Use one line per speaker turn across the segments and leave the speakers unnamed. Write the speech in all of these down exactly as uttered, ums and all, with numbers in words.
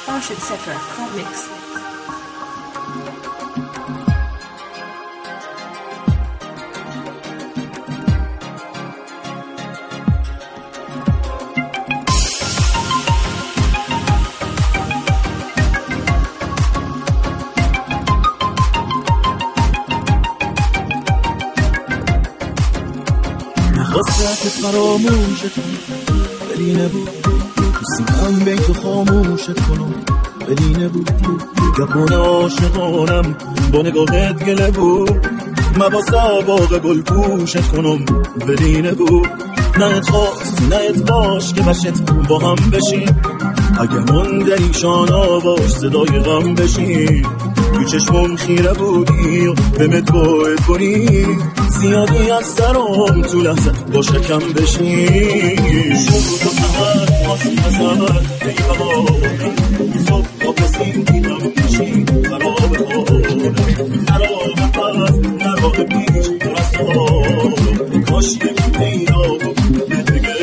Farshid Setra, Comics.
خواستت فراموشت ولی نبود، تو سینم بیت خاموشت کنم ولی نبود، گپون عاشقانم با نگاهت گله بود، مباسا باغ گل پوشت کنم ولی نبود، نه ات خواست نه ات باش که بشت با هم بشیم، اگه من در ایشان آواش صدای غم بشیم، تو چشمم خیره بودی و به مت باید کنی، زیادی از سرم تو لحظه با شکم بشین، شروع تو سهر آسی سهر بیقه ها صبح با پسیم دیدم بشین خراب خورم نراه پس نراه پیش رسا کاش یک دینا بود یه دیگه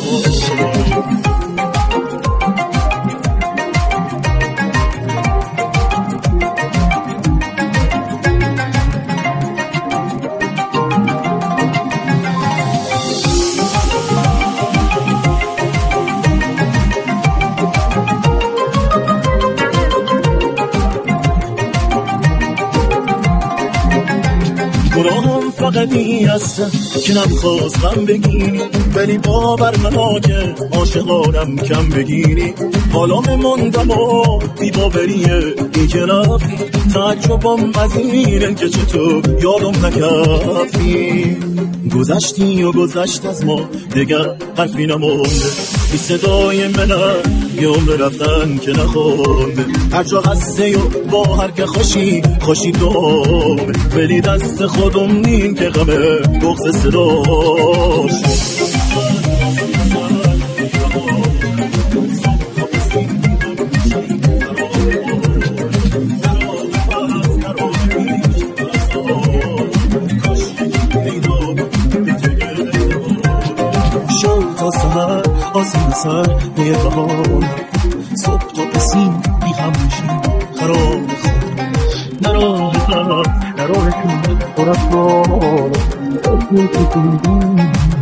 گناهم فقط این هستم که نمیخواست غم بگیری، ولی باور منو که عاشقانم کم بگیری، حالا مموندم و بی‌باوریه ای که رفتی، تعجبم از اینه که چطور یادم نکردی، گذشتی و گذشت از ما دیگر حرفی نمونده، بی صدای منم یه عمر رفتن که نخونده، هر جا هسته و با هر که خوشی خوشی دومه، ولی دست خودم نیم که غمه بغض صداش شو تا سهر آسین سر به بهار، صبح تا پسیم بی هم میشیم خراب خود، نراه خراب نراه کنم برد بار